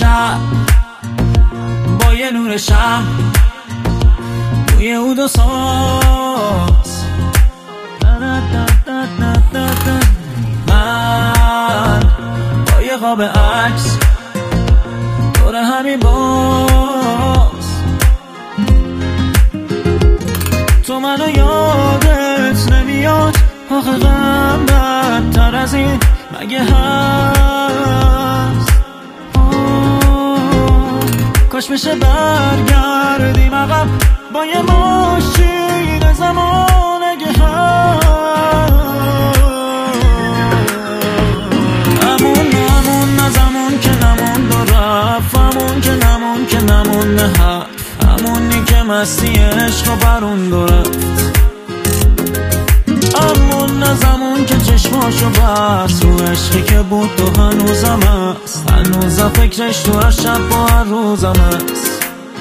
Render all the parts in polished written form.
شب با یه نور شم روی اود و ساز من با یه قاب عکس دور همین باز تو منو یادت نمیاد آخه غم بدتر از این مگه هست کاش بشه برگردیم عقب با یه ماشین زمان اگه هست همون نه زمان که نمون دو رفت همون که نمون که نمون نه حرف همونی که مستی عشق و برون دو رفت همون نه زمان که چشماشو بست رو عشقی که بود تو هنوزم هست هنوزم فکرش تو هر شب و هر روزم هست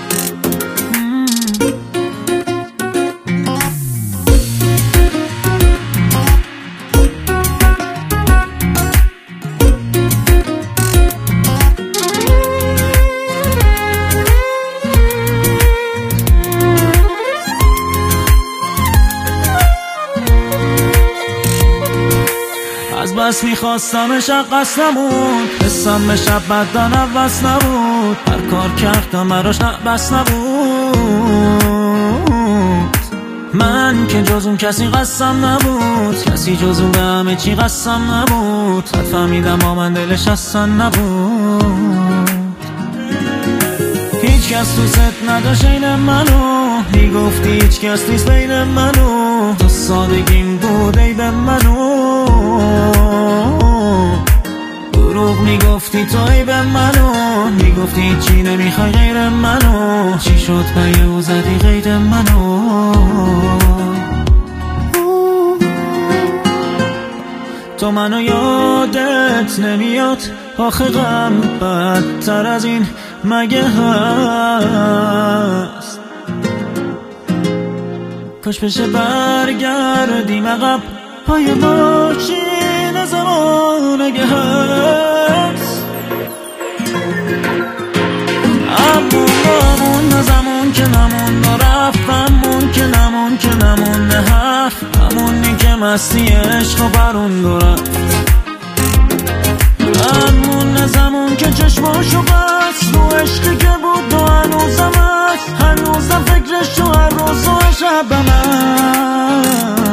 از بس میخواستمش قصد نبود حسم به شب بدن عوض نبود هر کار کردم براش بس نبود من که جز اون کسی قسم نبود کسی جز اون به همه چی قسم نبود حد فهمیدم با من دلش اصلا نبود هیچ کس تو ست نداشت این منو میگفتی هیچ کس نیست بین منو تو سادگیم بود ای به منو دروغ میگفتی تو ای به منو میگفتی چی نمیخوای غیر منو چی شد بیو زدی غیر منو تو منو یادت نمیاد آخه غم بدتر از این مگه هست کاش بشه برگردیم عقب پای ماشین زمان اگه هست همون نه زمان که نمون رفت همون که نمون که نمون نه حرف همونی که مستی عشق و برون دو رفت همون نه زمان که چشماشو بست رو عشقی که بود و هنوزم هست هنوزم فکرش تو هر روز و شبم هست